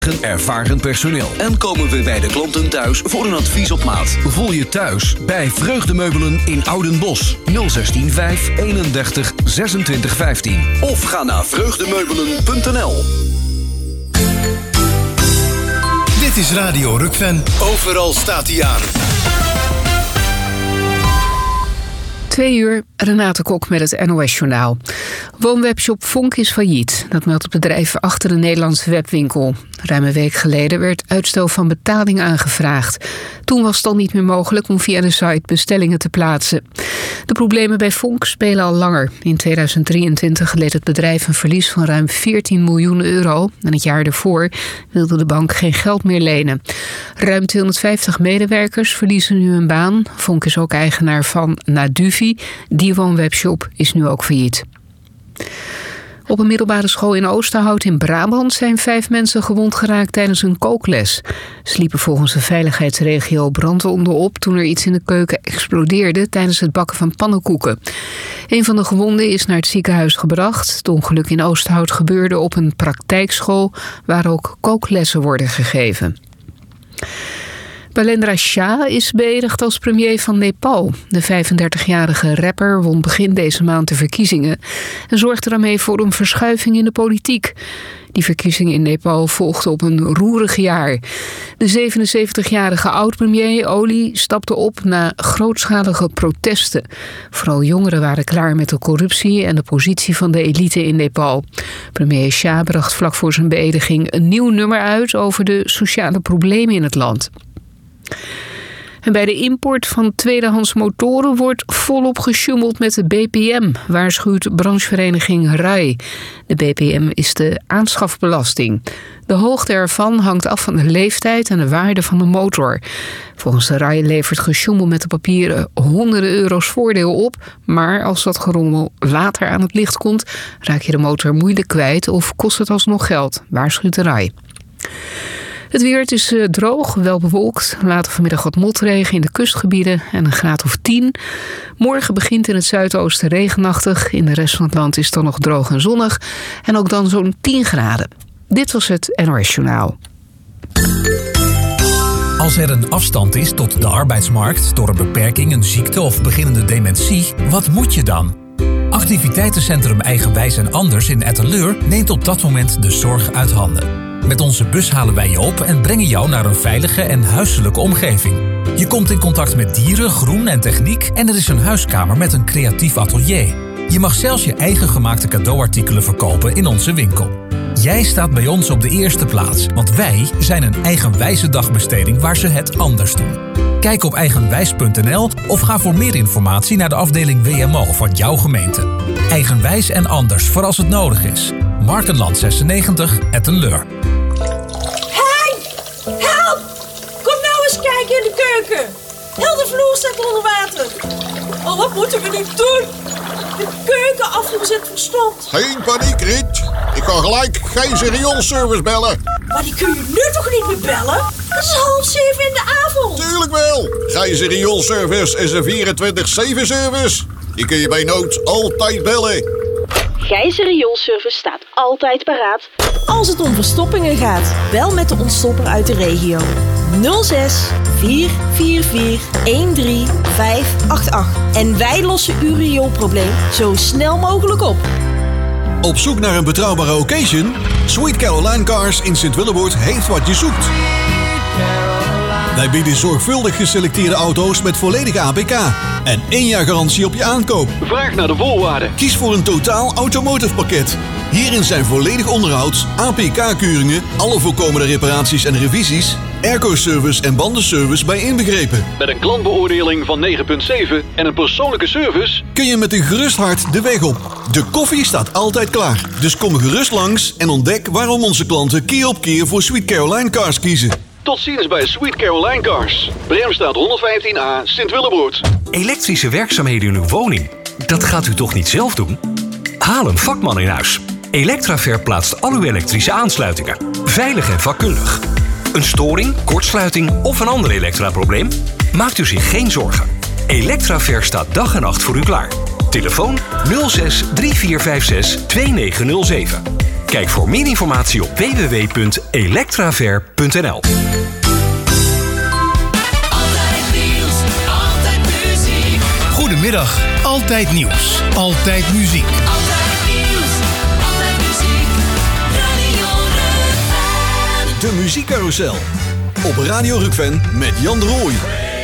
Ervaren personeel. En komen we bij de klanten thuis voor een advies op maat. Voel je thuis bij Vreugdemeubelen in Oudenbosch. 016 5 31 26 15. Of ga naar vreugdemeubelen.nl. Dit is Radio Rukven. Overal staat hij aan. 2 uur, Renate Kok met het NOS-journaal. Woonwebshop Vonk is failliet. Dat meldt het bedrijf achter de Nederlandse webwinkel. Ruim een week geleden werd uitstel van betaling aangevraagd. Toen was het al niet meer mogelijk om via de site bestellingen te plaatsen. De problemen bij Vonk spelen al langer. In 2023 leed het bedrijf een verlies van ruim 14 miljoen euro. En het jaar ervoor wilde de bank geen geld meer lenen. Ruim 250 medewerkers verliezen nu hun baan. Vonk is ook eigenaar van Naduvi. Die woonwebshop is nu ook failliet. Op een middelbare school in Oosterhout in Brabant zijn 5 mensen gewond geraakt tijdens een kookles. Ze liepen volgens de veiligheidsregio brandwonden op toen er iets in de keuken explodeerde tijdens het bakken van pannenkoeken. Een van de gewonden is naar het ziekenhuis gebracht. Het ongeluk in Oosterhout gebeurde op een praktijkschool waar ook kooklessen worden gegeven. Balendra Shah is beëdigd als premier van Nepal. De 35-jarige rapper won begin deze maand de verkiezingen en zorgde daarmee voor een verschuiving in de politiek. Die verkiezingen in Nepal volgden op een roerig jaar. De 77-jarige oud-premier Oli stapte op na grootschalige protesten. Vooral jongeren waren klaar met de corruptie en de positie van de elite in Nepal. Premier Shah bracht vlak voor zijn beëdiging een nieuw nummer uit over de sociale problemen in het land. En bij de import van tweedehands motoren wordt volop gesjoemeld met de BPM, waarschuwt branchevereniging RAI. De BPM is de aanschafbelasting. De hoogte ervan hangt af van de leeftijd en de waarde van de motor. Volgens de RAI levert gesjoemel met de papieren honderden euro's voordeel op, maar als dat gerommel later aan het licht komt, raak je de motor moeilijk kwijt of kost het alsnog geld, waarschuwt de RAI. Het weer, het is droog, wel bewolkt. Later vanmiddag wat motregen in de kustgebieden en een graad of 10. Morgen begint in het zuidoosten regenachtig. In de rest van het land is het dan nog droog en zonnig. En ook dan zo'n 10 graden. Dit was het NOS Journaal. Als er een afstand is tot de arbeidsmarkt door een beperking, een ziekte of beginnende dementie, wat moet je dan? Activiteitencentrum Eigenwijs en Anders in Etteleur neemt op dat moment de zorg uit handen. Met onze bus halen wij je op en brengen jou naar een veilige en huiselijke omgeving. Je komt in contact met dieren, groen en techniek en er is een huiskamer met een creatief atelier. Je mag zelfs je eigen gemaakte cadeauartikelen verkopen in onze winkel. Jij staat bij ons op de eerste plaats, want wij zijn een eigenwijze dagbesteding waar ze het anders doen. Kijk op eigenwijs.nl of ga voor meer informatie naar de afdeling WMO van jouw gemeente. Eigenwijs en Anders voor als het nodig is. Markenland 96, Etteleur. Hey! Help! Kom nou eens kijken in de keuken. Heel de vloer staat onder water. Oh, wat moeten we nu doen? De keukenafvoer zit verstomd. Geen paniek, Riet. Ik kan gelijk Gijs rioolservice bellen. Maar die kun je nu toch niet meer bellen? Het is 6:30 in de avond. Tuurlijk wel. Gijs rioolservice is een 24/7 service. Die kun je bij nood altijd bellen. Gijzer Rioolservice staat altijd paraat. Als het om verstoppingen gaat, bel met de ontstopper uit de regio. 06 444 13588. En wij lossen uw rioolprobleem zo snel mogelijk op. Op zoek naar een betrouwbare occasion? Sweet Caroline Cars in Sint-Willeboord heeft wat je zoekt. Wij bieden zorgvuldig geselecteerde auto's met volledige APK en 1 jaar garantie op je aankoop. Vraag naar de voorwaarden. Kies voor een totaal automotive pakket. Hierin zijn volledig onderhoud, APK-keuringen, alle voorkomende reparaties en revisies, airco-service en bandenservice bij inbegrepen. Met een klantbeoordeling van 9,7 en een persoonlijke service kun je met een gerust hart de weg op. De koffie staat altijd klaar. Dus kom gerust langs en ontdek waarom onze klanten keer op keer voor Sweet Caroline Cars kiezen. Tot ziens bij Sweet Caroline Cars. Bremstraat 115A, Sint-Willeboord. Elektrische werkzaamheden in uw woning? Dat gaat u toch niet zelf doen? Haal een vakman in huis. Elektraver plaatst al uw elektrische aansluitingen. Veilig en vakkundig. Een storing, kortsluiting of een ander elektraprobleem? Maakt u zich geen zorgen. Elektraver staat dag en nacht voor u klaar. Telefoon 06 3456 2907. Kijk voor meer informatie op www.electraver.nl. Goedemiddag, altijd nieuws, altijd muziek. Altijd nieuws, altijd muziek. Radio Rukven. De muziekcarousel op Radio Rukven met Jan de Rooij.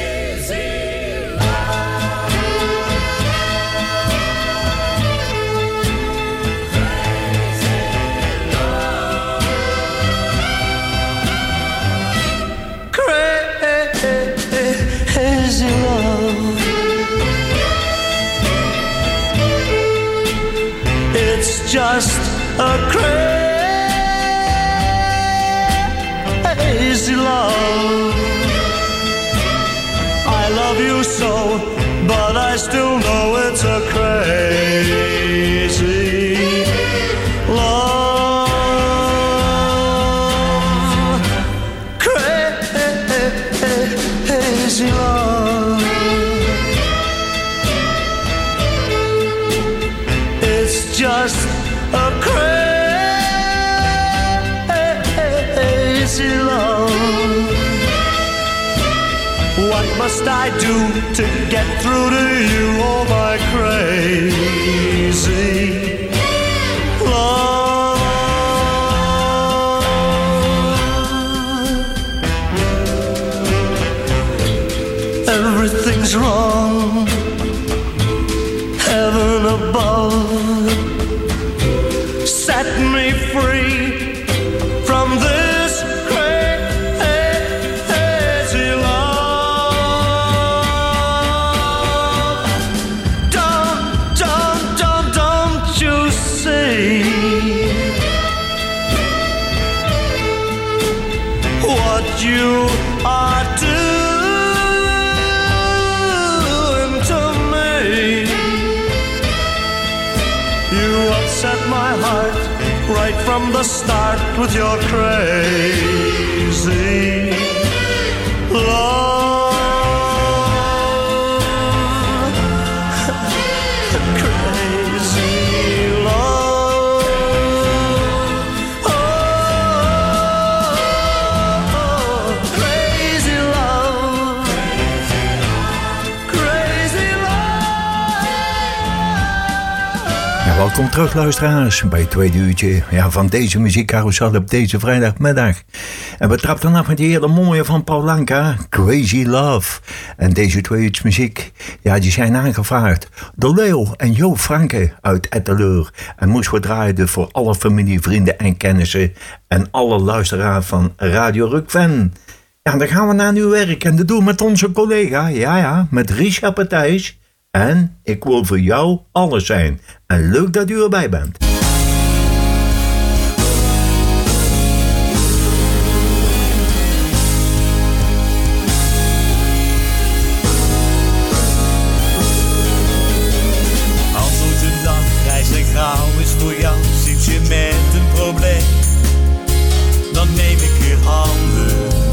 Crazy love. It's just a crazy love. I love you so, but I still know it's a crazy love. Crazy love. It's just a crazy love. What must I do to get through to you, oh my crazy love? Everything's wrong, heaven above set me free from this crazy love. Don't you see what you are doing to me? You upset my heart right from the start with your crazy love. Crazy love. Oh, crazy love. Crazy love. Ja, welkom terug luisteraars bij het tweede uurtje van deze muziekcarousel op deze vrijdagmiddag. En we trapten af met die hele mooie van Paul Anka, Crazy Love. En deze twee uurtjes muziek, die zijn aangevraagd door Leo en Jo Franke uit Etteleur. En moest we draaien voor alle familie, vrienden en kennissen en alle luisteraars van Radio Rukven. Ja, dan gaan we naar nieuw werk en dat doen we met onze collega, met Richard Partijs. En ik wil voor jou alles zijn. En leuk dat u erbij bent. Als zo'n dag grijs en grauw is voor jou, zit je met een probleem. Dan neem ik je handen.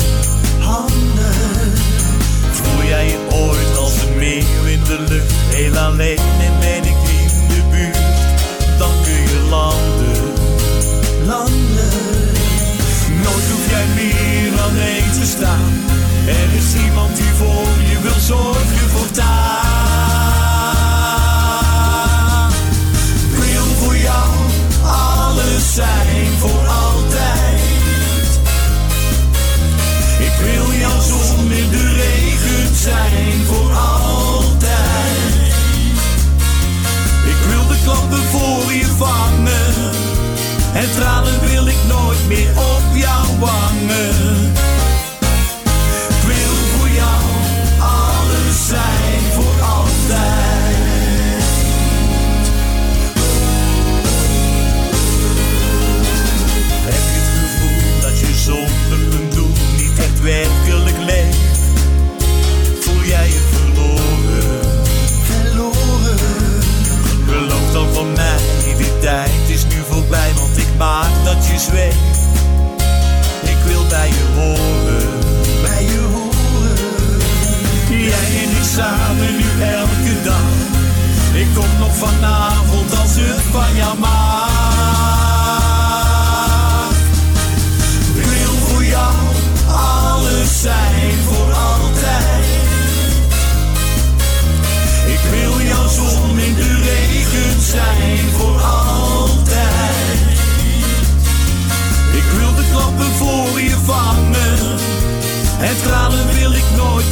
Voel jij je ooit als een meeuw in de lucht, heel alleen en ben ik in de buurt, dan kun je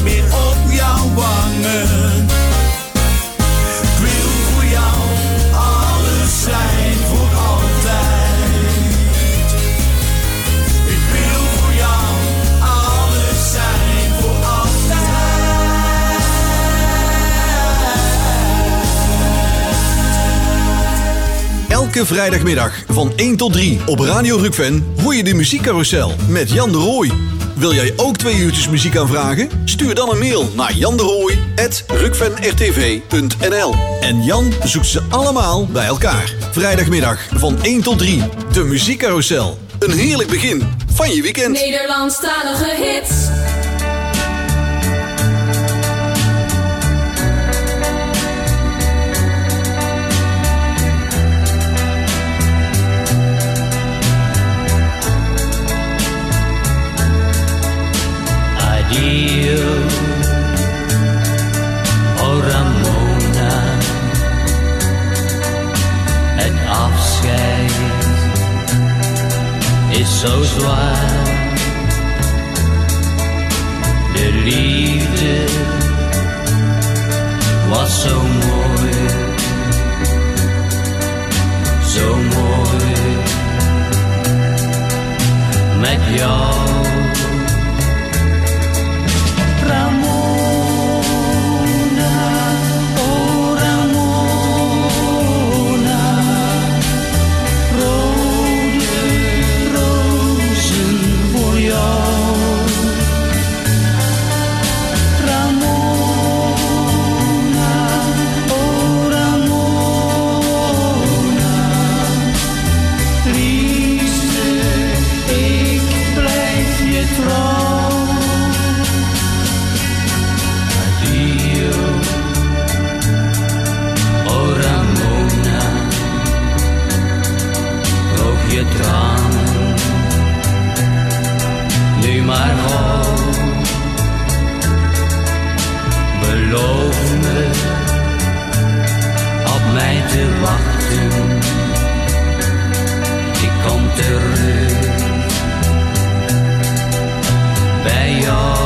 niet meer op jouw wangen. Ik wil voor jou alles zijn voor altijd. Ik wil voor jou alles zijn voor altijd. Elke vrijdagmiddag van 1 tot 3 op Radio Rukven hoor je de muziekcarousel met Jan de Rooij. Wil jij ook 2 uurtjes muziek aanvragen? Stuur dan een mail naar janderooij@rukvenrtv.nl. En Jan zoekt ze allemaal bij elkaar. Vrijdagmiddag van 1 tot 3. De muziekcarousel. Een heerlijk begin van je weekend. Nederlandstalige hits. Addio, oh Ramona, het afscheid is zo zwaar. De liefde was zo mooi, zo mooi, met jou. Tranen, nu maar hou, beloof me op mij te wachten, ik kom terug bij jou.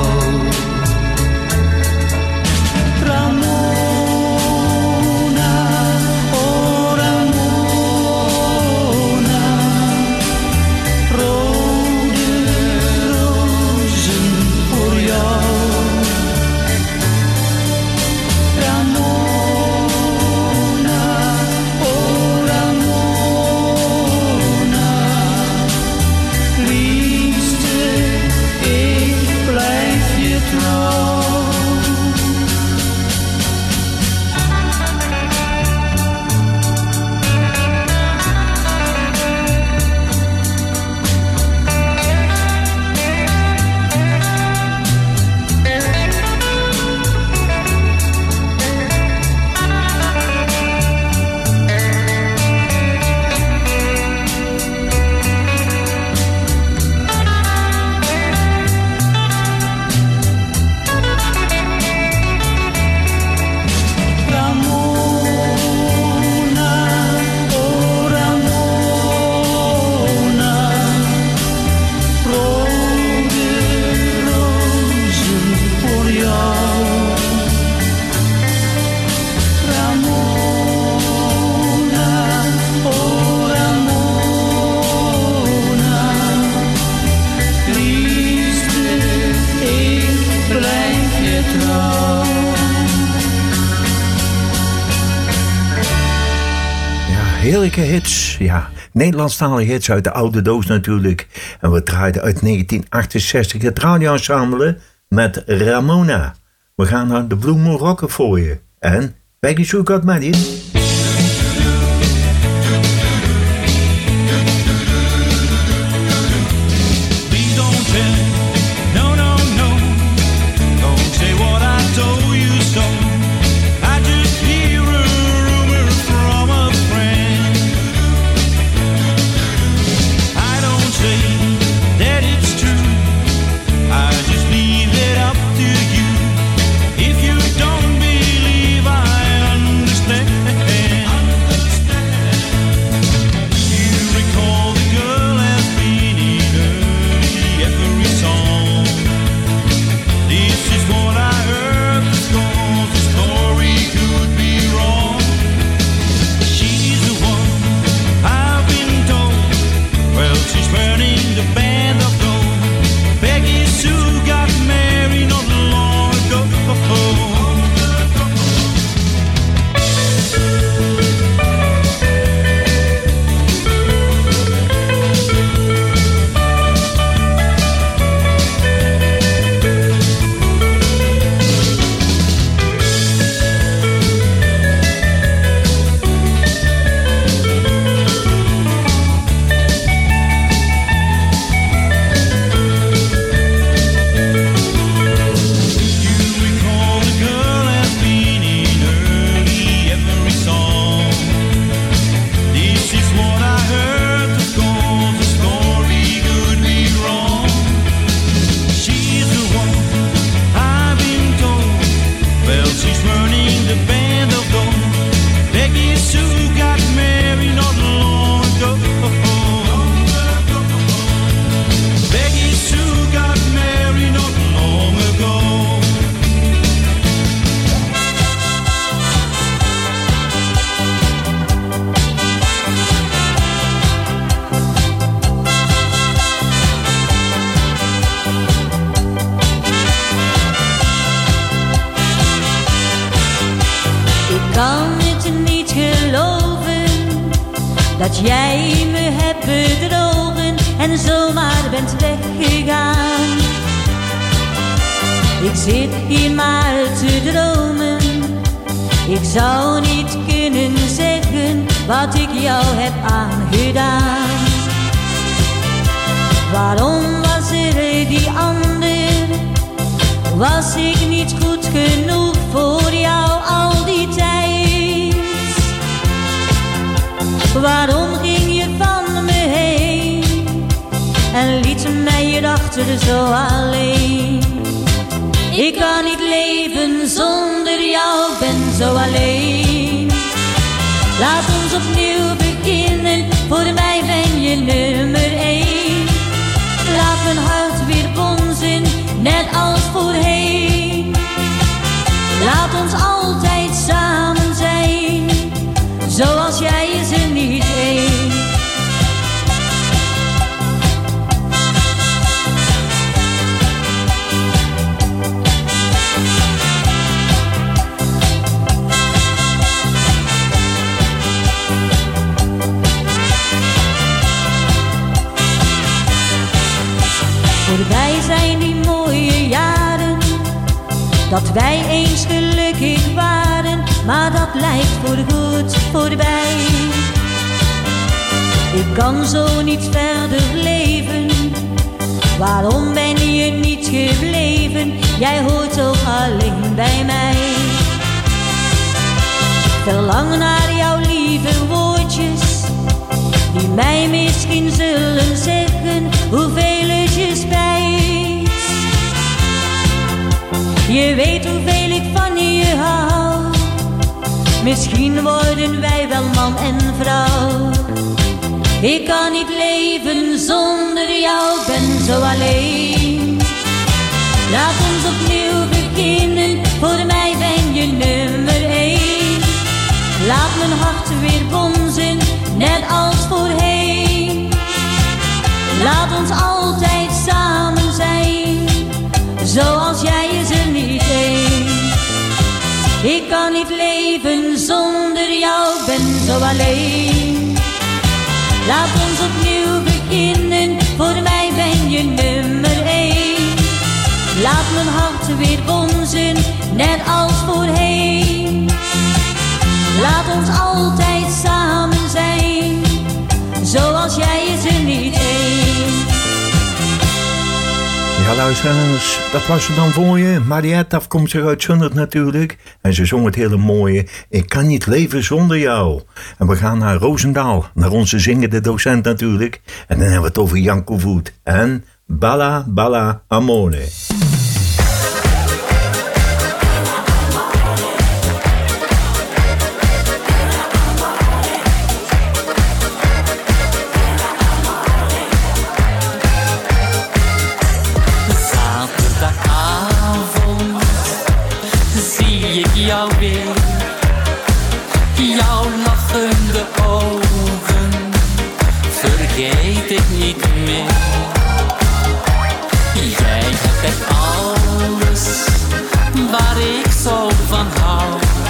Heerlijke hits, ja. Nederlandstalige hits uit de oude doos natuurlijk. En we draaiden uit 1968 het radioensemble met Ramona. We gaan naar de Blue Moon Rocker voor je. En Peggy Sue Got Married. Every song dat jij me hebt bedrogen en zomaar bent weggegaan. Ik zit hier maar te dromen, ik zou niet kunnen zeggen wat ik jou heb aangedaan. Waarom was er die ander? Was ik niet goed genoeg voor jou al die tijd? Waarom ging je van me heen en liet mij hierachter zo alleen? Ik kan niet leven zonder jou, ben zo alleen. Laat ons opnieuw beginnen, voor mij ben je nummer 1. Laat mijn hart weer bonzen, net als voorheen. Laat ons altijd samen zijn, zoals jij is er niet één. Voorbij zijn die mooie jaren, dat wij eens gelukkig waren, maar dat lijkt voorgoed voorbij. Ik kan zo niet verder leven, waarom ben je niet gebleven? Jij hoort toch alleen bij mij. Verlang naar jouw lieve woordjes, die mij misschien zullen zeggen hoeveel het je spijt. Je weet hoeveel ik van je hou, misschien worden wij wel man en vrouw. Ik kan niet leven zonder jou, ben zo alleen. Laat ons opnieuw beginnen, voor mij ben je nummer 1. Laat mijn hart weer bonzen, net als voorheen. Laat ons altijd samen zijn, zoals jij is er niet één. Ik kan niet leven zonder jou, ben zo alleen. Laat ons opnieuw beginnen, voor mij ben je nummer 1. Laat mijn hart weer bonzen, net als voorheen. Laat ons altijd samen zijn, zoals jij is er niet één. Ja, luisteraars, dat was het dan voor je. Mariette, afkomstig uit Zundert natuurlijk. En ze zong het hele mooie Ik kan niet leven zonder jou. En we gaan naar Roosendaal, naar onze zingende docent natuurlijk. En dan hebben we het over Janko Voet en Balla Balla Amore. Jou weer, jouw lachende ogen, vergeet ik niet meer. Jij hebt echt alles waar ik zo van hou.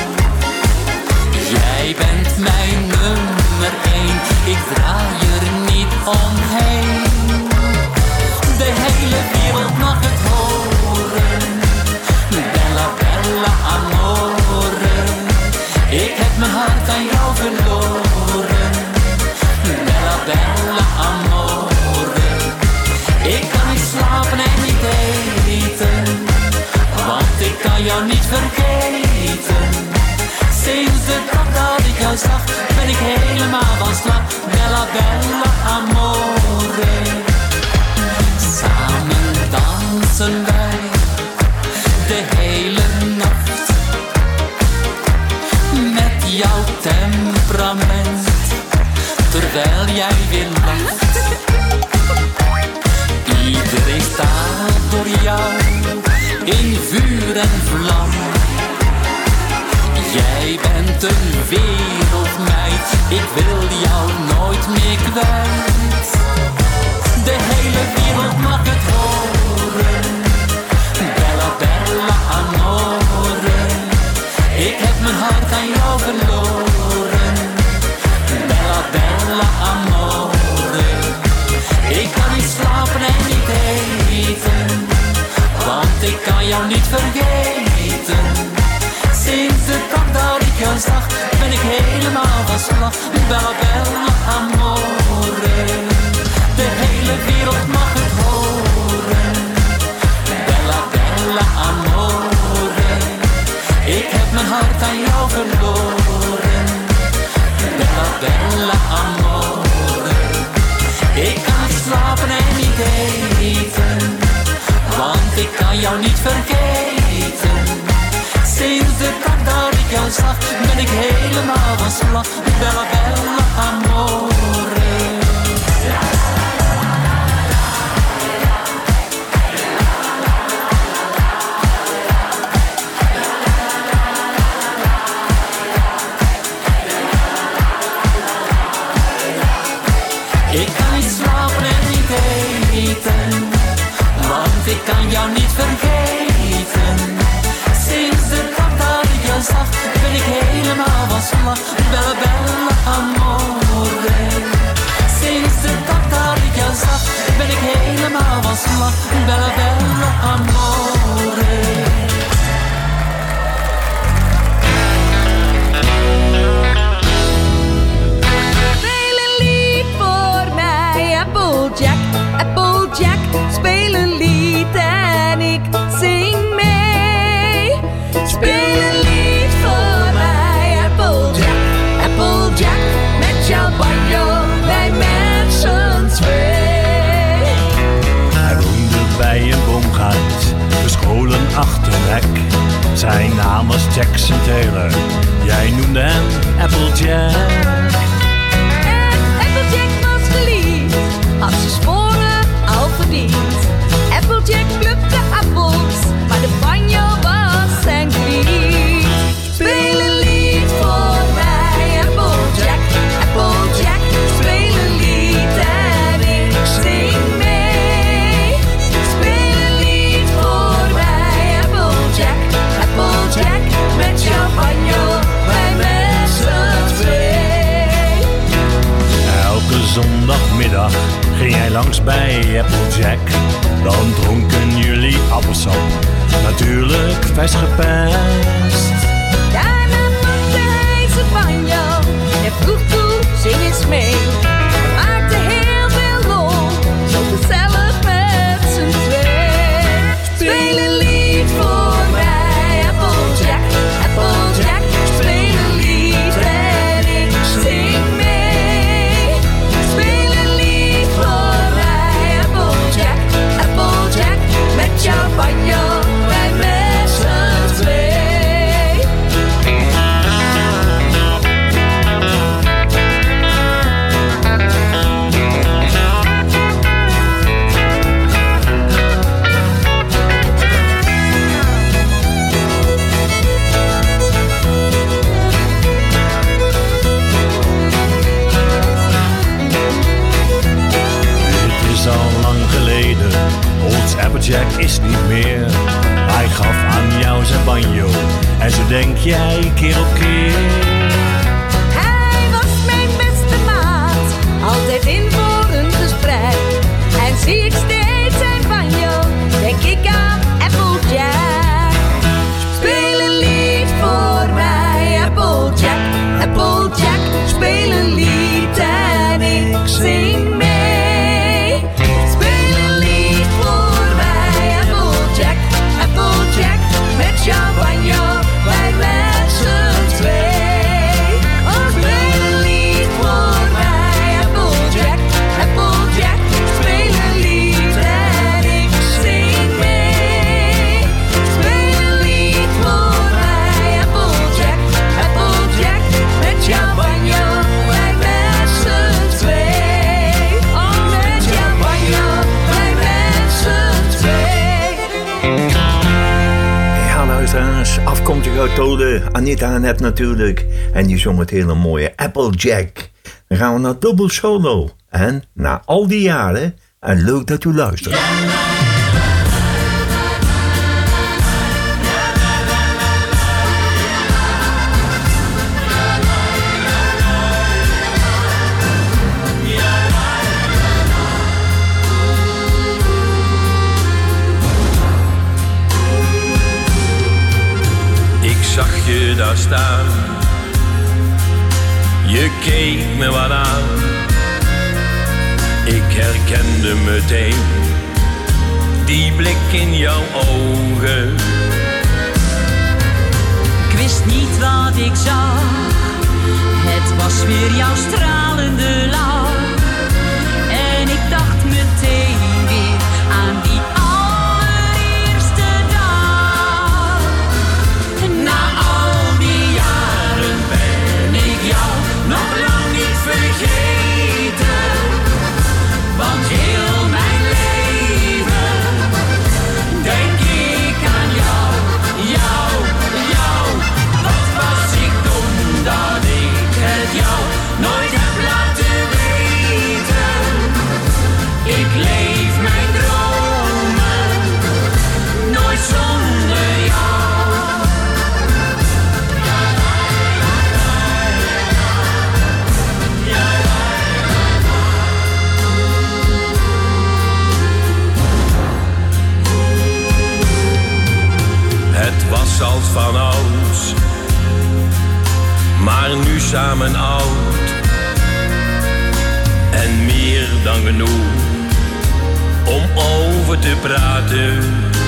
Jij bent mijn nummer 1, ik draai er niet omheen. De hele wereld mag het horen, bella bella amore. Ik heb mijn hart aan jou verloren, bella bella amore. Ik kan niet slapen en niet eten, want ik kan jou niet vergeten. Sinds de dag dat ik jou zag, ben ik helemaal van slag, bella bella amore. Samen dansen wij de hele nacht, met jouw temperament, terwijl jij weer lacht. Iedereen staat door jou in vuur en vlam. Jij bent een wereldmeid, ik wil jou nooit meer kwijt. De hele wereld mag het horen, bella bella amore. Ik heb mijn hart aan jou verloren, bella bella niet vergeten. Sinds de dag dat ik jou zag, ben ik helemaal van slag. Bella, bella, amore. De hele wereld mag het horen. Bella, bella, amore. Ik heb mijn hart aan jou verloren. Bella, bella, amore. Ik kan niet slapen en niet eten, want ik kan jou niet vergeten. Sinds de dag dat ik jou zag, ben ik helemaal van slag. Bella, bella, amore. Ik kan niet slapen en niet eten, want ik kan jou niet vergeten. Sinds de dag dat ik jou zag, ben ik helemaal van slag. Bella, bella, amore. Sinds de dag dat ik jou zag, ben ik helemaal van slag. Bella, bella, amore. Applejack, Applejack, speel een lied en ik zing mee. Speel een lied voor mij, Applejack, Applejack, met jouw banjo, wij met z'n twee. Hij woonde bij een boomgaard, verscholen achterrek. Zijn naam was Jackson Taylor, jij noemde hem Applejack. Had zijn sporen al verdiend. Applejack plukte appels, maar de banjo was zijn griet. Speel een lied voor mij, Applejack, Applejack, speel een lied en ik zing mee. Speel een lied voor mij, Applejack, Applejack, met jouw banjo, wij met z'n twee. Elke zondagmiddag ging hij langs bij Applejack. Dan dronken jullie appelsap, natuurlijk vers gepest. Daarna pakte hij zijn banjo en vroeg toe, zing eens mee. We maakten heel veel lol, zo gezellig met z'n twee. Speel een lied voor mij, Applejack, Applejack, speel een lied en ik zing mee. Speel een lied voor mij, Applejack, Applejack, met jouw banjo, wij met z'n twee. Al lang geleden, ons Applejack is niet meer. Hij gaf aan jou zijn banjo en zo denk jij keer op keer. Hij was mijn beste maat, altijd in voor een gesprek. En zie ik steeds zijn banjo, denk ik aan Applejack. Speel een lied voor mij, Applejack, Applejack, speel een lied en ik zing mee. Met jouw banjo, wij met z'n twee. Oh, speel een lied voor mij, Applejack, Applejack, speel een lied en ik zing mee. Speel een lied voor mij, Applejack, Applejack, met jouw banjo, wij met z'n twee. Oh, met jouw banjo, wij met z'n twee. Luisteraars, afkomstig uit Tode, Anita en Ed natuurlijk. En die zong het hele mooie Applejack. Dan gaan we naar dubbel solo. En na al die jaren, en leuk dat u luistert. zag je daar staan. Je keek me wat aan. Ik herkende meteen die blik in jouw ogen. Ik wist niet wat ik zag. Het was weer jouw stralende lach. En ik dacht meteen weer aan die allereerste dag. Na al die jaren ben ik jou nog lang niet vergeten. Want heel mijn leven denk ik aan jou, jou, jou. Wat was ik dom dat ik het jou nooit heb laten weten. Ik leef mijn dromen nooit zonder jou. Het was als van ouds, maar nu samen oud. En meer dan genoeg om over te praten.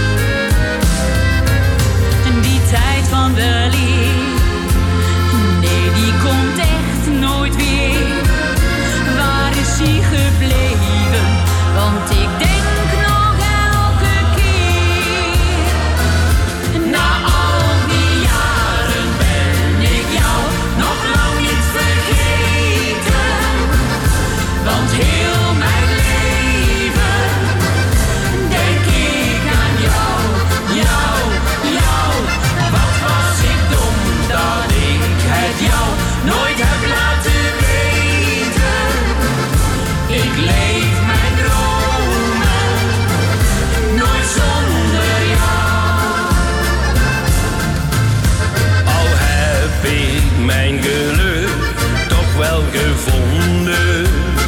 Die tijd van weleer, nee, die komt echt nooit weer. Waar is die gebleven? Want ik denk nog elke keer. Na al die jaren ben ik jou nog lang niet vergeten. Want heel mijn leven denk ik aan jou, jou, jou. Wat was ik dom dat ik het jou nooit heb laten weten. Ik leef mijn dromen nooit zonder jou. Al heb ik mijn geluk toch wel gevonden.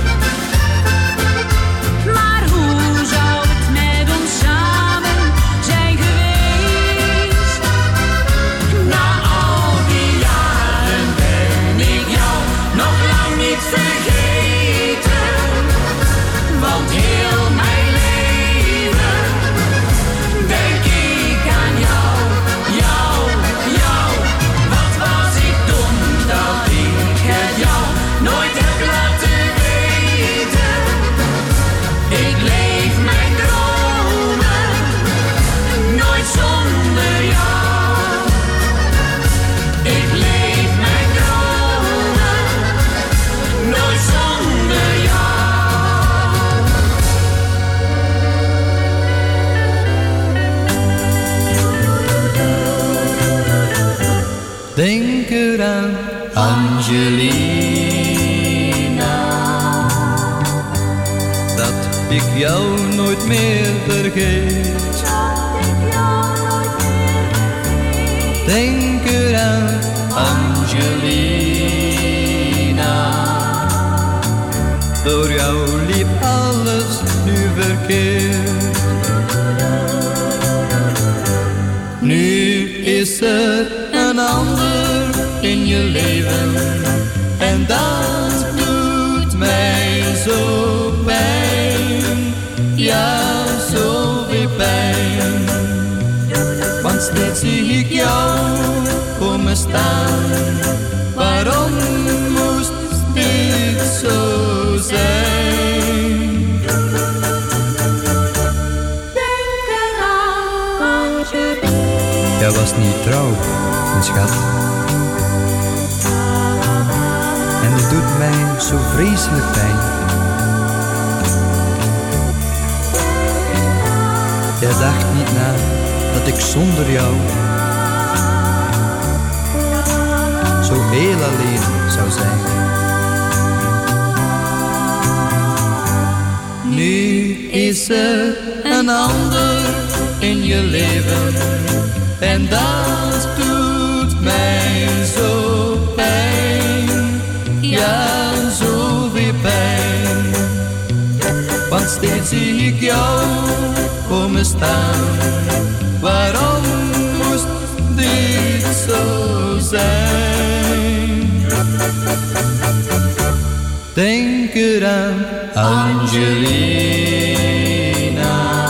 Maar hoe zou het met ons samen zijn geweest? Na al die jaren ben ik jou nog lang niet vergeten. Want heel mijn leven denk ik aan jou, jou, jou. Wat was ik dom dat ik het jou nooit heb laten weten. Ik leef mijn dromen nooit zonder jou. Ik leef mijn dromen nooit zonder jou. Denk eraan, Angelina, dat ik jou nooit meer vergeet. Denk eraan, Angelina, door jou liep alles nu verkeerd. Nu is er een ander in je leven en dat doet mij zo pijn, ja zoveel pijn. Want steeds zie ik jou voor me staan, waarom moest dit zo zijn? Jij was niet trouw, mijn schat. En het doet mij zo vreselijk pijn. Jij dacht niet na dat ik zonder jou zo heel alleen zou zijn. Nu is er een ander in je leven en dat doet mij zo pijn, ja zoveel pijn. Want steeds zie ik jou voor me staan, waarom moest dit zo zijn. Denk eraan, Angelina,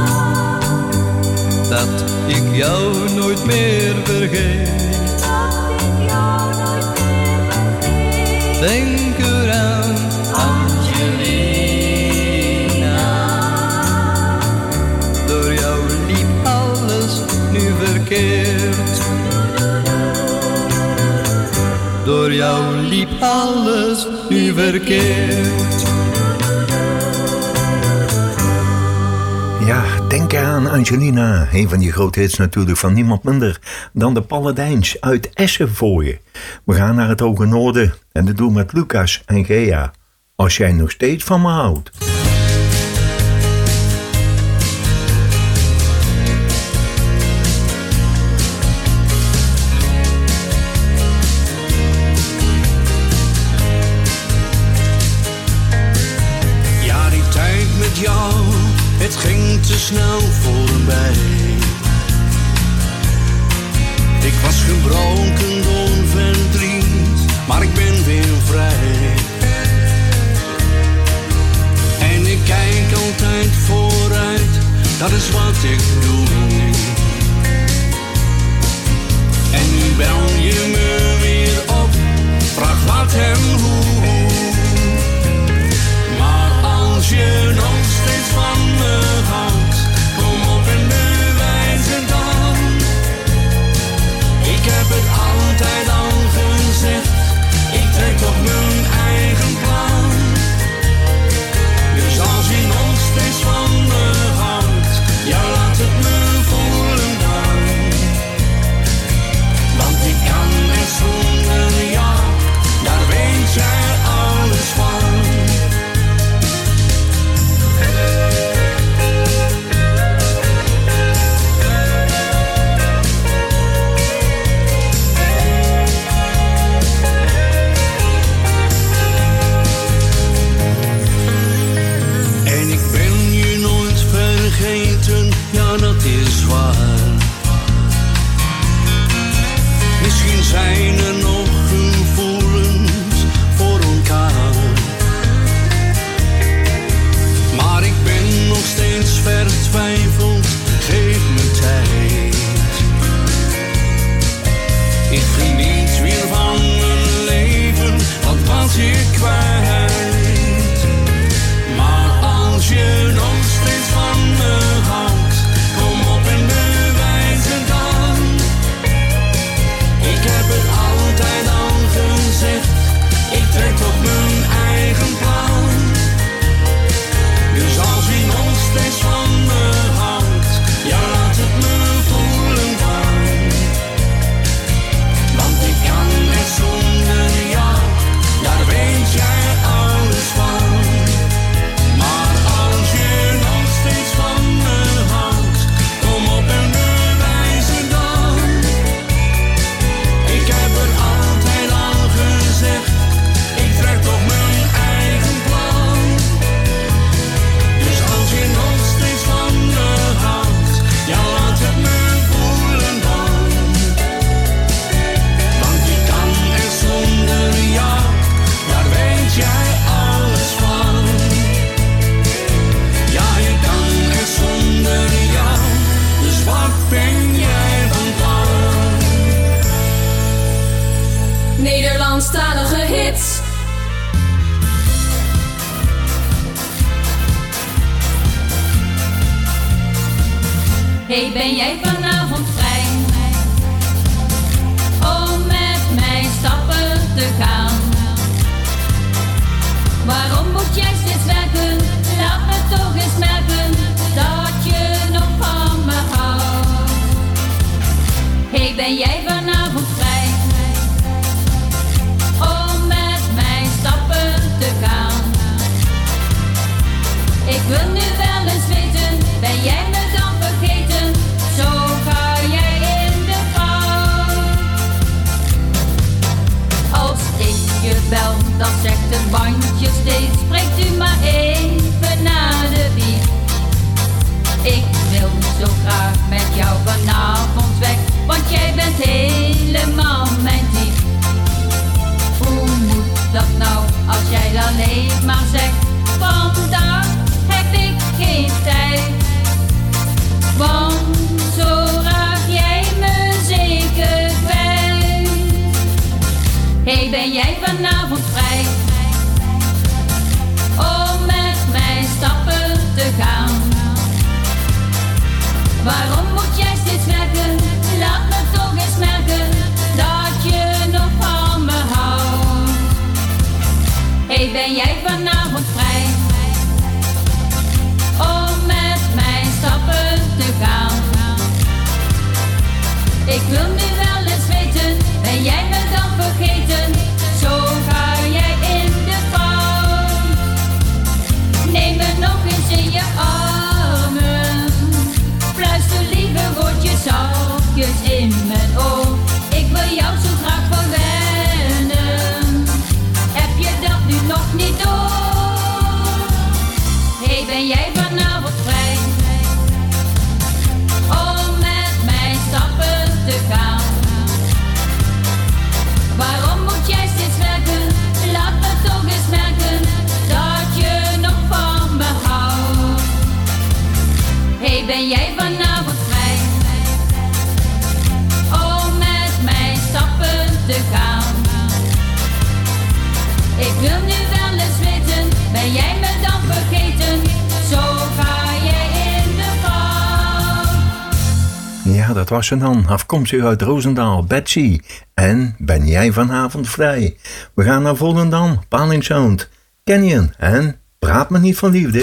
dat ik jou nooit meer vergeet. Denk eraan, Angelina, door jou liep alles nu verkeerd. Door jou liep alles nu verkeerd. Ja, denk eraan Angelina. Een van die grote hits natuurlijk van niemand minder dan de Paladijns uit Essen voor je. We gaan naar het Hoge Noorden en dat doen we met Lucas en Gea. Als jij nog steeds van me houdt. Ja, die tijd met jou, het ging te snel voorbij. Ik was gebroken door verdriet, maar ik ben weer vrij. En ik kijk altijd vooruit, dat is wat ik doe. En nu bel je me weer op, vraag wat en hoe. Maar als je nog steeds van me houdt, kom op en bewijs het dan. Ik heb het altijd al gezegd, ik trek op mijn eigen plan. Dus als je nog steeds van me houdt, ja laat het me voelen dan. Want ik kan het zonder jou, daar weet jij alles van. Ja, dat is waar. Misschien zijn er nog gevoelens voor elkaar. Maar ik ben nog steeds vertwijfeld, geef me tijd. Ik geniet weer van mijn leven, wat was ik kwijt. Maar als je nog steeds van me houdt, kom op en bewijs het dan. Ik heb het altijd al gezegd, ik trek op mijn eigen plan. Dus als je nog steeds van me houdt, ja laat het me voelen dan. Want ik kan het zonder jou, daar weet jij alles van. Maar als je nog steeds van me houdt, kom op en bewijs het dan. Ik heb het altijd al gezegd, ik trek op mijn eigen plan. Dus als je nog steeds van me houdt, ja laat het me voelen dan. Want ik kan er zonder jou, daar weet jij alles van. Ja, je kan er zonder jou, dus wat ben jij van plan? Nederlandstalige hits. Hey, ben jij vanavond vrij? Om met mij stappen te gaan. Waarom moet jij steeds werken? Laat me toch eens merken dat je nog van me houdt. Hey, ben jij vanavond vrij? Om met mij stappen te gaan. Ik wil nu wel eens weten, ben jij me dan vergeten? Zo ga jij in de fout. Als ik je bel, dan zegt het bandje steeds, spreekt u maar in. ben jij vanavond vrij om met mij stappen te gaan? Waarom moet jij steeds werken? Laat me toch eens merken dat je nog van me houdt. Hey, ben jij vanavond vrij om met mij stappen te gaan? Ik wil nu wel eens weten, ben jij me dan vergeten? Zo ga jij in de fout. Neem me nog eens in je armen, fluister lieve woordjes zachtjes in mijn oor. Ik wil jou zo graag verwennen, heb je dat nu nog niet door? Hey, ben jij vanavond vrij om met mij stappen te gaan? Waarom moet jij steeds werken? Laat me toch eens merken dat je nog van me houdt. Hey, ben jij vanavond vrij om met mij stappen te gaan? Ik wil nu wel eens weten, ben jij me dan vergeten? Zo ga jij in de fout. Ja, dat was ze dan. Afkomstig uit Roosendaal, Betsy. En ben jij vanavond vrij? We gaan naar Volendam, Paling Sound, Canyon en Praat me niet van liefde.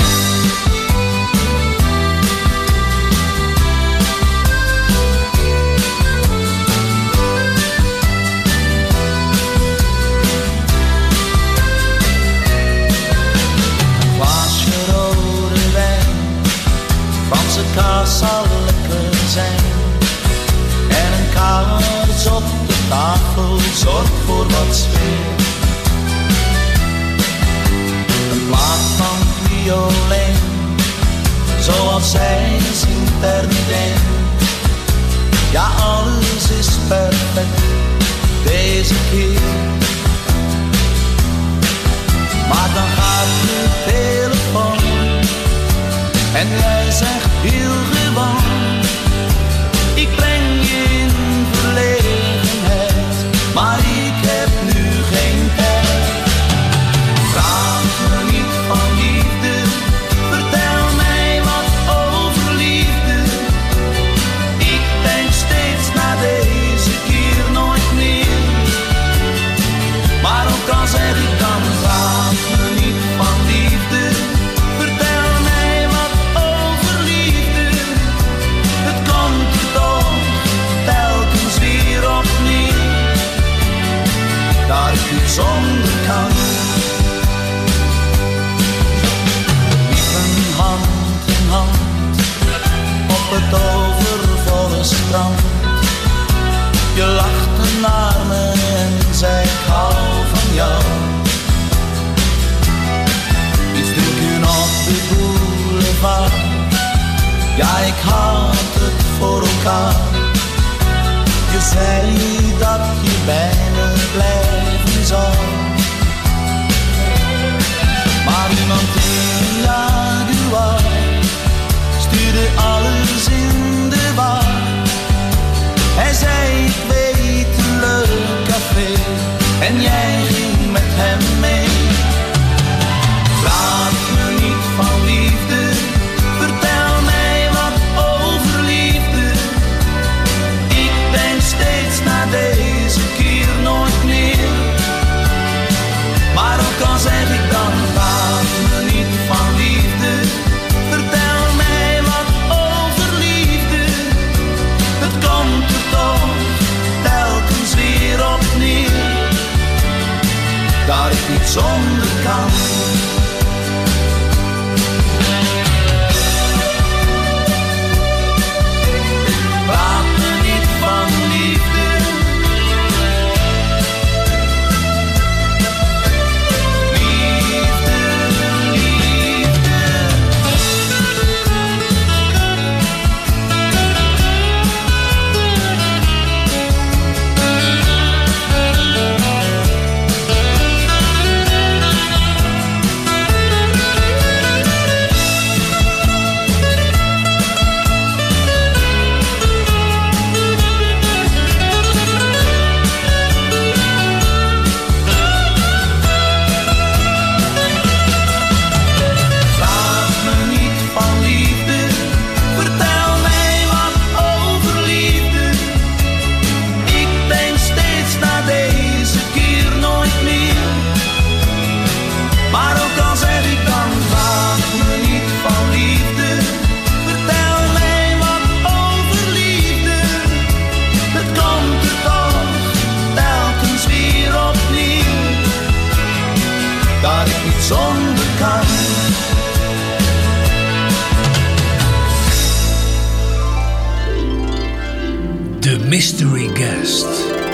Glaasje rode wijn, Franse kaas zal lekker zijn. En een kaars op de tafel zorgt voor wat sfeer. Een plaat van violin, zoals zij zingt er niet in. Ja, alles is perfect deze keer. Maar dan gaat de telefoon en jij zegt heel gewoon: ik breng je in verlegenheid, maar ik heb nu geen tijd. Vraag me niet van liefde, vertel mij wat over liefde. Ik denk steeds na deze keer nooit meer. Maar ook al zeg ik dan, vraag me niet van liefde, vertel mij wat over liefde. Het komt er toch telkens weer op neer, dat ik niet zonder kan. We liepen hand in hand op het overvolle strand. Je lachte naar me en zei ik hou van jou. Iets drinken op de boulevard, ja ik had het voor elkaar. Je zei dat je bij me blijven zou, maar iemand in Jaguar stuurde alles in de war. Hij zei ik weet een leuk café en jij ging met hem mee. Vraag me niet van liefde, vertel mij wat over liefde. Ik denk steeds na deze keer nooit meer. Mystery Guest.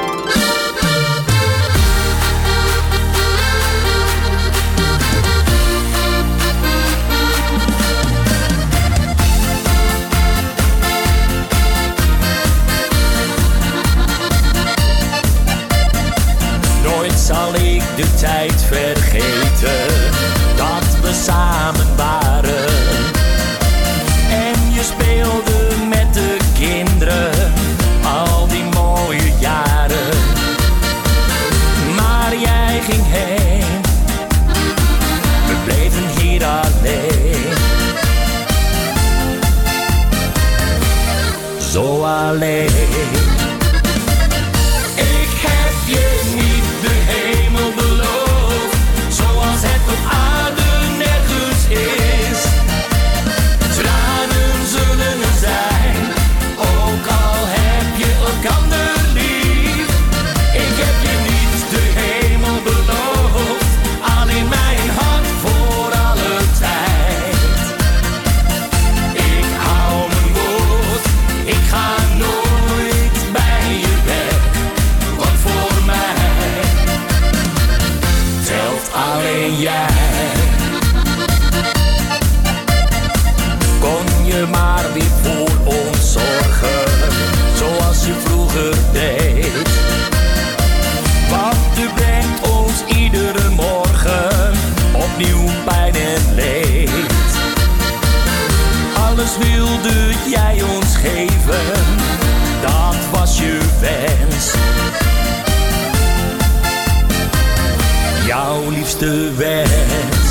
Nooit zal ik de tijd vergeten dat we samen waren. En je speelde met de kinderen al die mooie jaren. Maar jij ging heen, we bleven hier alleen. Zo alleen. Ik heb je niet de hemel beloofd, zoals het op aarde nergens is. Tranen zullen er zijn, ook al heb je elkander lief. Ik heb je niet de hemel beloofd, alleen mijn hart voor alle tijd. Ik hou mijn woord, ik ga nooit bij je weg, want voor mij telt alleen jij. Kon je maar weer voor ons zorgen, zoals je vroeger deed. Want u brengt ons iedere morgen opnieuw pijn en leed. Alles wilde jij ons geven, dat was je wens. Jouw liefste wens.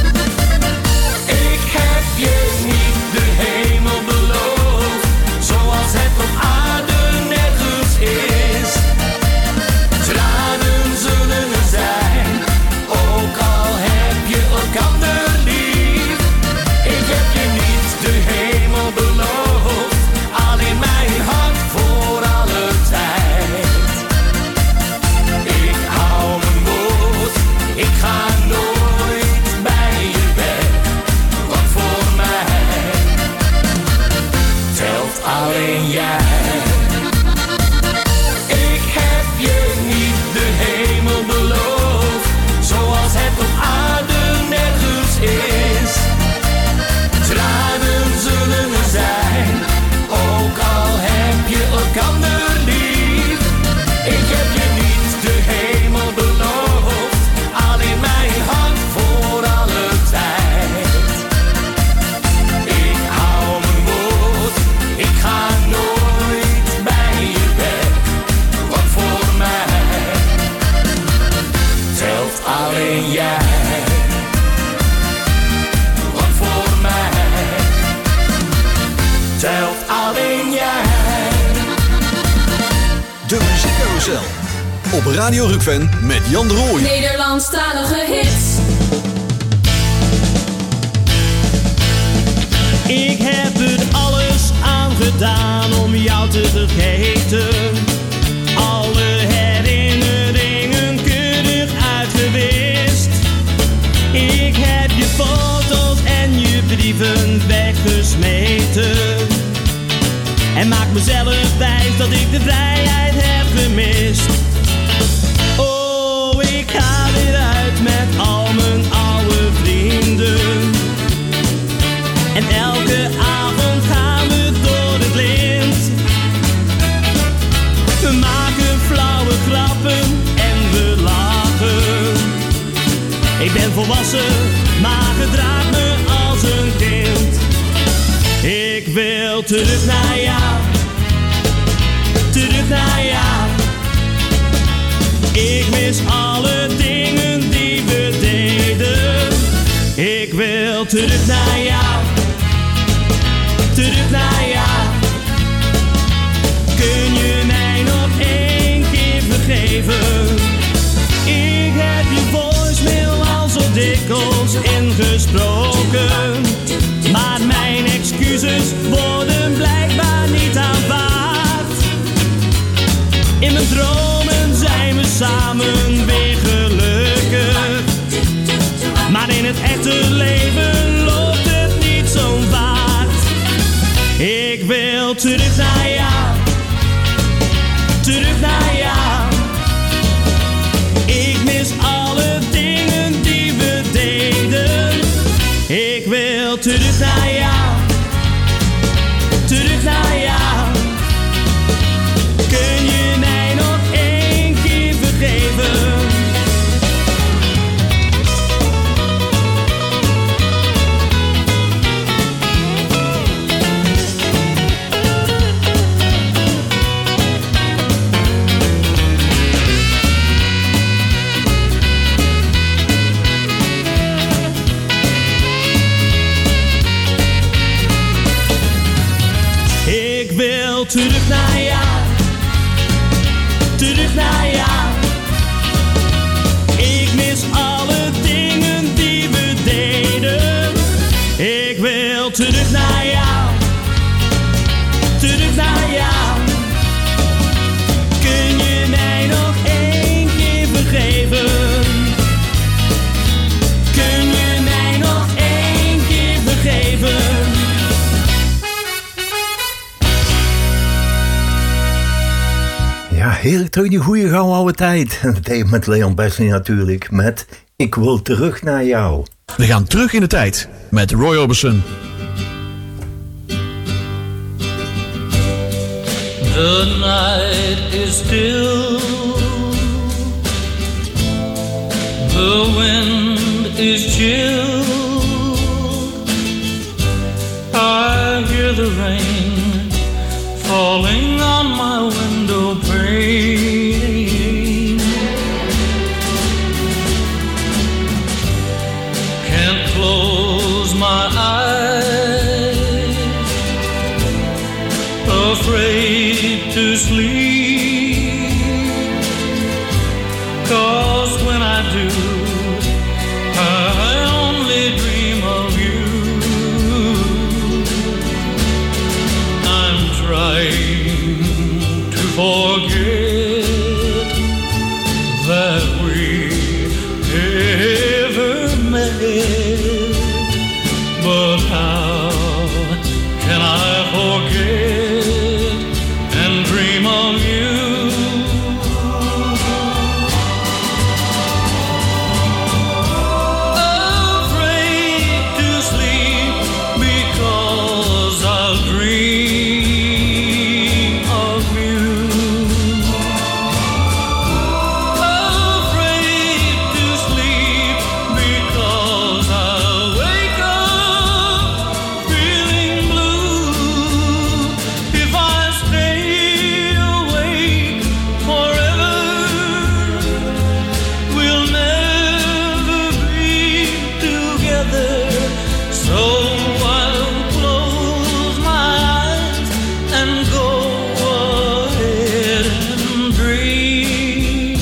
Ik heb je niet de hemel beloofd, zoals het op aarde nergens is. Tranen zullen er zijn, ook al heb je elkander lief. Ik heb je niet de hemel beloofd, alleen mijn hart voor alle tijd. Ik hou mijn woord, ik ga nooit bij je weg, want voor mij telt alleen jij. Ik heb je niet de hemel beloofd, zoals het op aarde nergens is. Tranen zullen er zijn, ook al heb je elkander lief. Ik heb je niet de hemel beloofd, alleen mijn hart voor alle tijd. Ik hou mijn woord, ik ga nooit bij je weg, want voor mij telt alleen jij. Want voor mij telt alleen jij. De muziekcarousel op Radio Rukven met Jan de Rooij. Nederlandstalige hits. Ik heb er alles aan gedaan om jou te vergeten. Alle herinneringen keurig uitgewist. Ik heb je foto's en je brieven weggesmeten. En maak mezelf wijs dat ik de vrijheid heb gemist. Oh, ik ga weer uit met al mijn oude vrienden. En elke avond gaan we door het lint. We maken flauwe grappen en we lachen. Ik ben volwassen, maar gedraag me als een kind. Ik wil terug naar jou, terug naar jou. Ik mis alle dingen die we deden. Ik wil terug naar jou, terug naar jou. Kun je mij nog één keer vergeven? Ik heb je voicemail al zo dikwijls ingesproken, maar mijn excuses worden blijkbaar niet aanvaard. In mijn dromen zijn we samen weer gelukkig, maar in het echte leven loopt het niet zo vaart. Ik wil terug naar jou, wil terug naar jou. Terug naar jou. Ik mis alle dingen die we deden. Ik wil terug naar jou. Terug naar jou. Kun je mij nog één keer vergeven? Kun je mij nog één keer vergeven? Ja, heerlijk terug die goede gouden oude tijd. En dat deed met Leon Besley natuurlijk. Met Ik wil terug naar jou. We gaan terug in de tijd met Roy Orbison. The night is still. The wind is chill. I hear the rain falling on my window pane. Can't close my eyes, afraid to sleep, 'cause when I do, I only dream of you. I'm trying to forget that we ever met, but how can I forget and dream of you? Afraid to sleep because I'll dream of you. Afraid to sleep because I'll wake up feeling blue. If I stay awake forever, we'll never be together. So I'll close my eyes and go ahead and dream.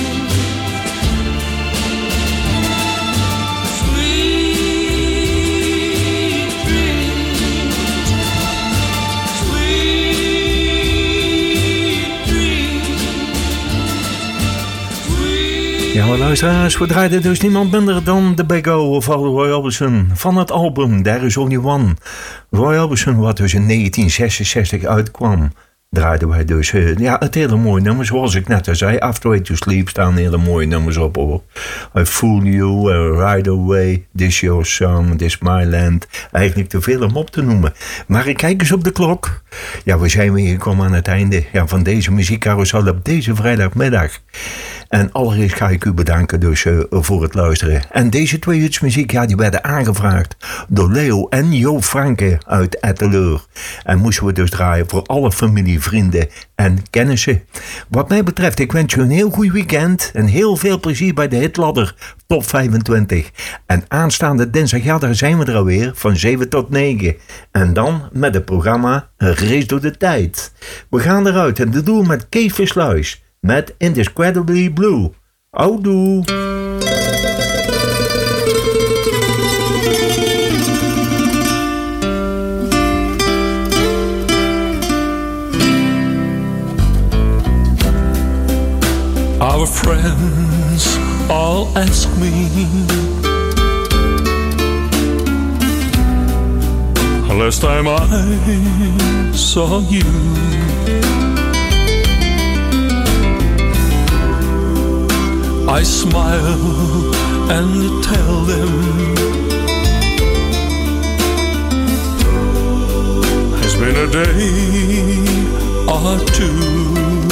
Sweet dreams, sweet dreams. Ja, maar luisteraars, we draaiden dus niemand minder dan The Big O of Roy Orbison van het album There Is Only One. Roy Orbison, wat dus in 1966 uitkwam, draaiden wij dus het hele mooie nummer. Zoals ik net al zei, After to Sleep staan hele mooie nummers op hoor. I Fool You, Right Away, This Your Song, This My Land. Eigenlijk te veel om op te noemen. Maar ik kijk eens op de klok. Ja, we zijn weer gekomen aan het einde van deze muziekcarousel op deze vrijdagmiddag. En allereerst ga ik u bedanken dus voor het luisteren. En deze 2 uur muziek, die werden aangevraagd door Leo en Jo Franke uit Etteleur. En moesten we dus draaien voor alle familie, vrienden en kennissen. Wat mij betreft, ik wens u een heel goed weekend en heel veel plezier bij de Hitladder Top 25. En aanstaande dinsdag, daar zijn we er alweer, van 7 tot 9. En dan met het programma Race door de Tijd. We gaan eruit en dat doen we met Kees Versluis. Met Indescribably Blue. Houdoe. Our friends all ask me, last time I saw you, I smile and tell them it's been a day or two.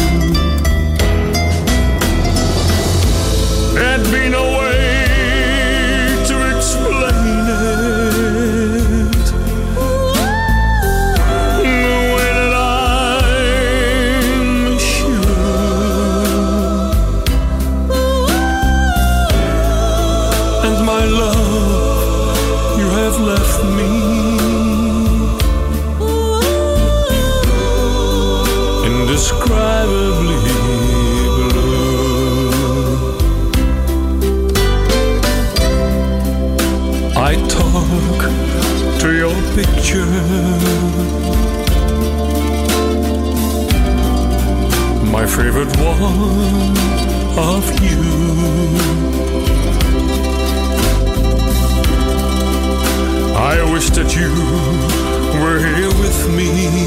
There'd be no way to explain it, the way that I'm sure. And my love, you have left me. indescribably blue. I talk to your picture, my favorite one of you. I wish that you were here with me,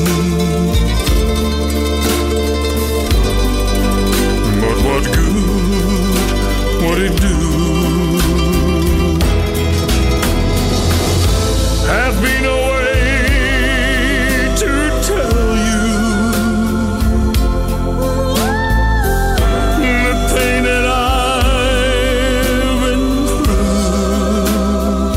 but what good would it do? Have been a way to tell you the pain that I've been through.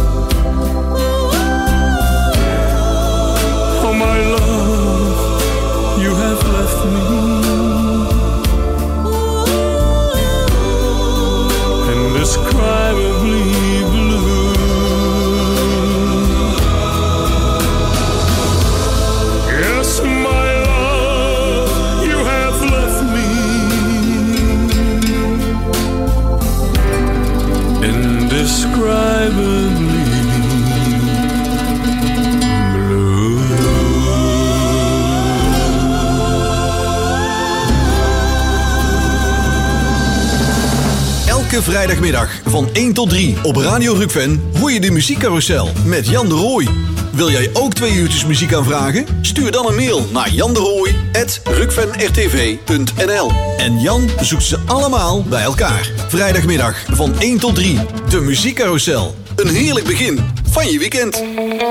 Oh my love, you have left me indescribably blue. Yes, my love, you have left me indescribably blue. Elke vrijdagmiddag van 1 tot 3 op Radio Rukven hoor je de muziekcarousel met Jan de Rooij. Wil jij ook 2 uurtjes muziek aanvragen? Stuur dan een mail naar janderooij@rukvenrtv.nl. En Jan zoekt ze allemaal bij elkaar. Vrijdagmiddag van 1 tot 3. De muziekcarousel. Een heerlijk begin van je weekend.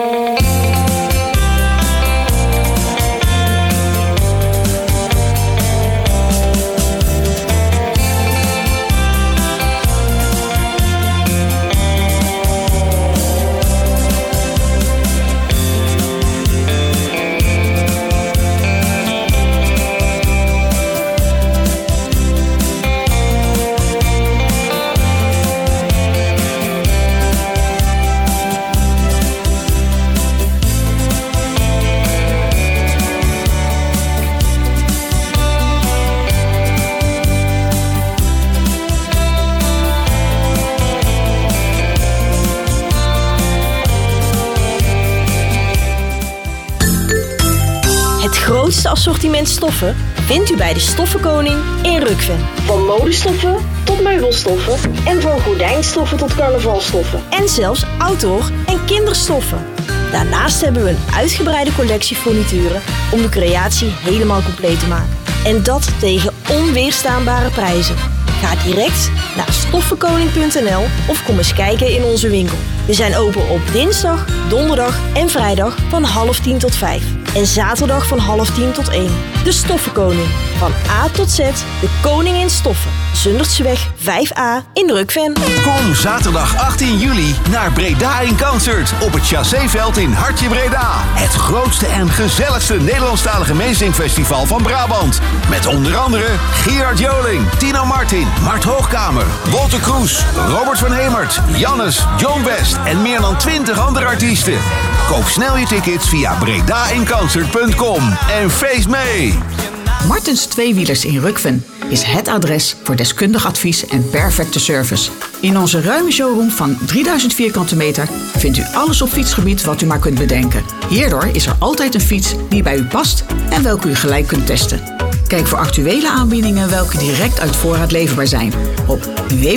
Het grootste assortiment stoffen vindt u bij de Stoffenkoning in Rukven. Van modestoffen tot meubelstoffen en van gordijnstoffen tot carnavalstoffen. En zelfs outdoor- en kinderstoffen. Daarnaast hebben we een uitgebreide collectie furnituren om de creatie helemaal compleet te maken. En dat tegen onweerstaanbare prijzen. Ga direct naar stoffenkoning.nl of kom eens kijken in onze winkel. We zijn open op dinsdag, donderdag en vrijdag van 9:30 tot 5. En zaterdag van 9:30 tot 1. De Stoffenkoning. Van A tot Z, de koning in stoffen. Zundertseweg 5A in Rukven. Kom zaterdag 18 juli naar Breda in Concert op het Chasséveld in Hartje Breda. Het grootste en gezelligste Nederlandstalige meezingfestival van Brabant. Met onder andere Gerard Joling, Tino Martin, Mart Hoogkamer, Wolter Kroes, Robert van Hemert, Jannes, John Best en meer dan 20 andere artiesten. Koop snel je tickets via bredainconcert.com en feest mee! Martens Tweewielers in Rukven is het adres voor deskundig advies en perfecte service. In onze ruime showroom van 3000 vierkante meter vindt u alles op fietsgebied wat u maar kunt bedenken. Hierdoor is er altijd een fiets die bij u past en welke u gelijk kunt testen. Kijk voor actuele aanbiedingen welke direct uit voorraad leverbaar zijn op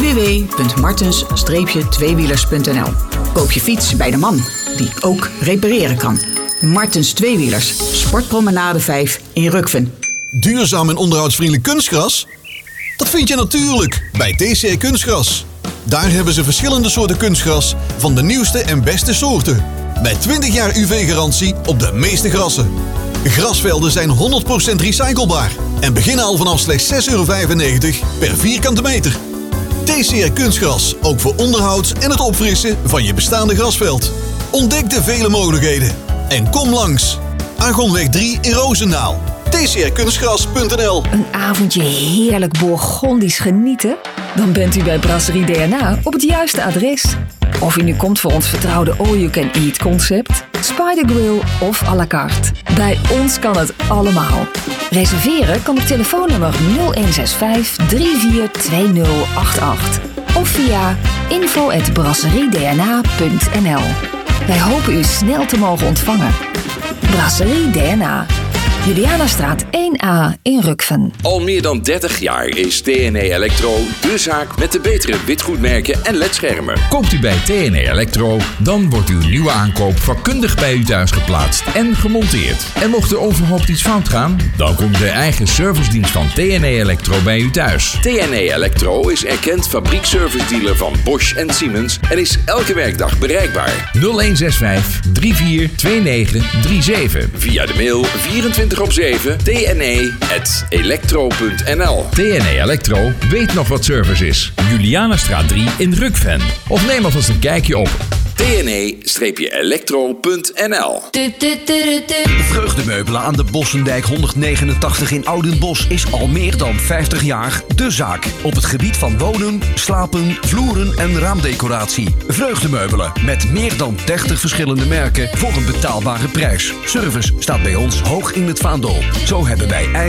www.martens-tweewielers.nl. Koop je fiets bij de man die ook repareren kan. Martens Tweewielers, Sportpromenade 5 in Rukven. Duurzaam en onderhoudsvriendelijk kunstgras? Dat vind je natuurlijk bij TCR Kunstgras. Daar hebben ze verschillende soorten kunstgras van de nieuwste en beste soorten. Met 20 jaar UV-garantie op de meeste grassen. Grasvelden zijn 100% recyclebaar en beginnen al vanaf slechts €6,95 per vierkante meter. TCR Kunstgras, ook voor onderhoud en het opfrissen van je bestaande grasveld. Ontdek de vele mogelijkheden en kom langs. Argonweg 3 in Roosendaal. tcrkunstgras.nl. Een avondje heerlijk Bourgondisch genieten? Dan bent u bij Brasserie DNA op het juiste adres. Of u nu komt voor ons vertrouwde all-you-can-eat concept, Spider-Grill of à la carte. Bij ons kan het allemaal. Reserveren kan op telefoonnummer 0165 342088 of via info@brasseriedna.nl. Wij hopen u snel te mogen ontvangen. Brasserie DNA. Julianastraat 1A in Rukven. Al meer dan 30 jaar is TNE Electro de zaak met de betere witgoedmerken en ledschermen. Komt u bij TNE Electro, dan wordt uw nieuwe aankoop vakkundig bij u thuis geplaatst en gemonteerd. En mocht er onverhoopt iets fout gaan, dan komt de eigen servicedienst van TNE Electro bij u thuis. TNE Electro is erkend fabriekservice dealer van Bosch en Siemens en is elke werkdag bereikbaar. 0165 342937. Via de mail 24/7 tne@electro.nl. TNE Electro weet nog wat service is. Julianastraat 3 in Rukven. Of neem alvast een kijkje op tne-electro.nl. Vreugdemeubelen aan de Bossendijk 189 in Oudenbosch is al meer dan 50 jaar de zaak. Op het gebied van wonen, slapen, vloeren en raamdecoratie. Vreugdemeubelen met meer dan 30 verschillende merken voor een betaalbare prijs. Service staat bij ons hoog in het vaandel. Zo hebben wij